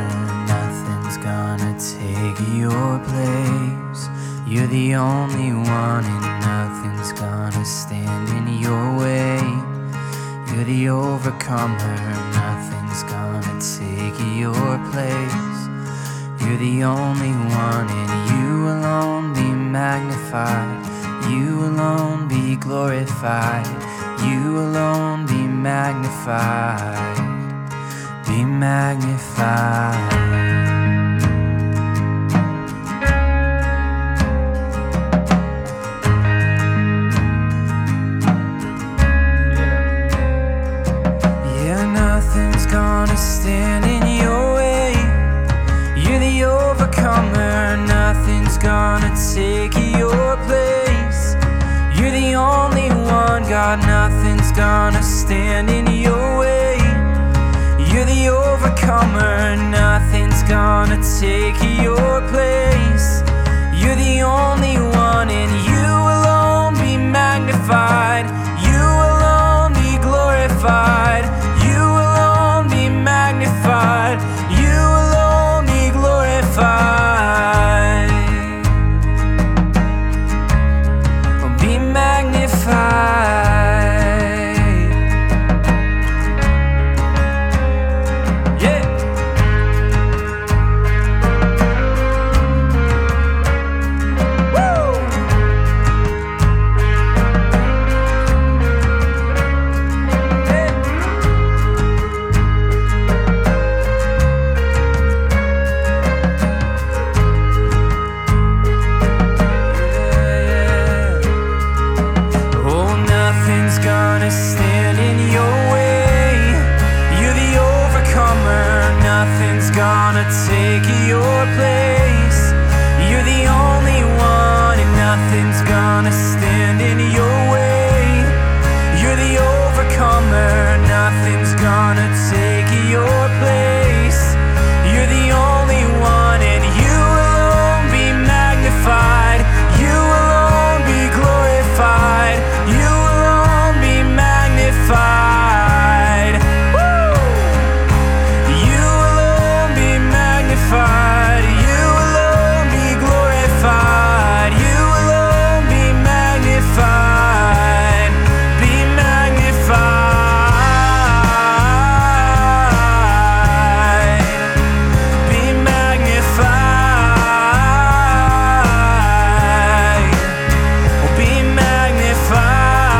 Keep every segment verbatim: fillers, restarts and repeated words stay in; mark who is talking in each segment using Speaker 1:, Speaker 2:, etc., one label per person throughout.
Speaker 1: nothing's gonna take your place. You're the only one and nothing's gonna stand in your way. You're the overcomer, nothing's gonna take your place. You're the only one and you alone be magnified. You alone be glorified. You alone be magnified. Be magnified. Nothing's gonna stand in your way. You're the overcomer, nothing's gonna take your place. You're the only one, God, nothing's gonna stand in your way. You're the overcomer, nothing's gonna take your place. You're the only one and you alone be magnified. You alone be glorified. Magnified, you alone be glorified. Be magnified. Yeah. Woo. Stand in your way. You're the overcomer, nothing's gonna take your place. You're the only one and nothing's gonna stand in your way. You're the overcomer, nothing's gonna take your place. You're the only one and you alone be magnified. You alone be glorified. You magnified. Woo! You alone be magnified. You alone be glorified. You alone be magnified. Be magnified. Be magnified. Be magnified.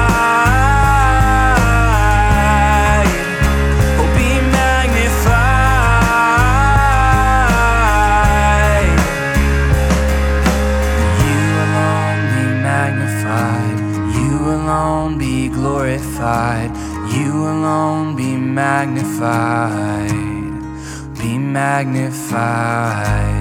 Speaker 1: You alone be glorified. You alone be magnified. Be magnified.